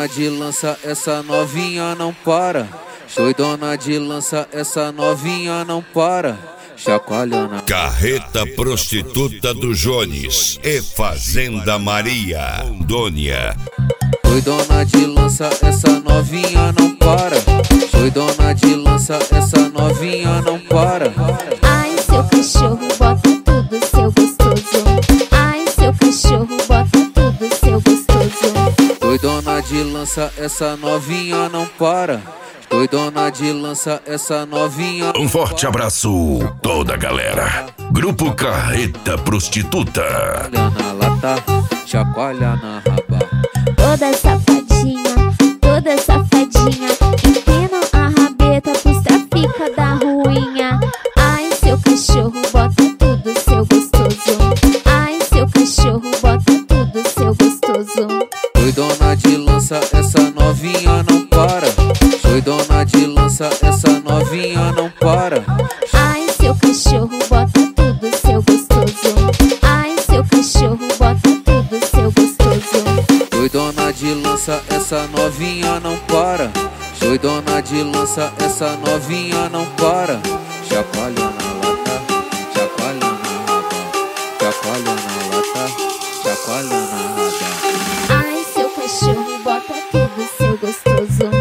Doidona de lança, essa novinha não para. Doidona de lança, essa novinha não para. Chacoalhando. Carreta Prostituta do Jones e Fazenda Maria, Rondônia. Doidona de lança, essa novinha não para. Doidona de lança, essa novinha não para. Ai, seu cachorro, bota tudo, seu gostoso. Ai, seu cachorro, bota tudo, seu gostoso. Doidona de lança, essa novinha não para. Doidona de lança, essa novinha. Um forte abraço, toda a galera. Grupo Carreta Prostituta. Chacoalha na lata, chacoalha na raba. Toda safadinha, empinam a rabeta pros trafica da ruinha. Ai, seu cachorro, bota tudo, seu gostoso. Ai, seu cachorro, bota tudo, seu gostoso. Doidona de lança, essa novinha não para. Doidona de lança, essa novinha não para. Ai, seu cachorro, bota tudo, seu gostoso. Ai, seu cachorro, bota tudo, seu gostoso. Doidona de lança, essa novinha não para. Doidona de lança, essa novinha não para. Chacoalha na lata, chacoalha na raba. Chacoalha na lata, chacoalha na raba. Ai, seu cachorro, bota tudo, seu gostoso.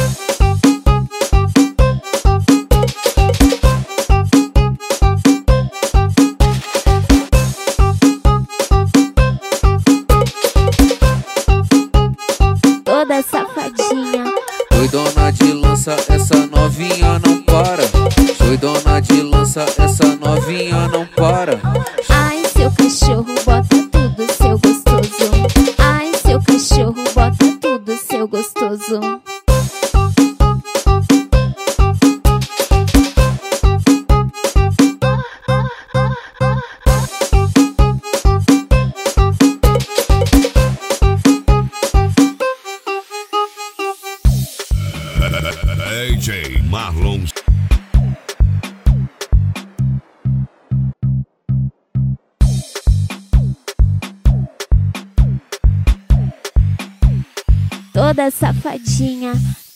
Toda safadinha. Doidona de lança, essa novinha não para. Doidona de lança, essa novinha não para. Ai, seu cachorro, bota tudo, seu gostoso. Ai, seu cachorro, bota tudo, seu gostoso. AJ Marlon. Toda safadinha,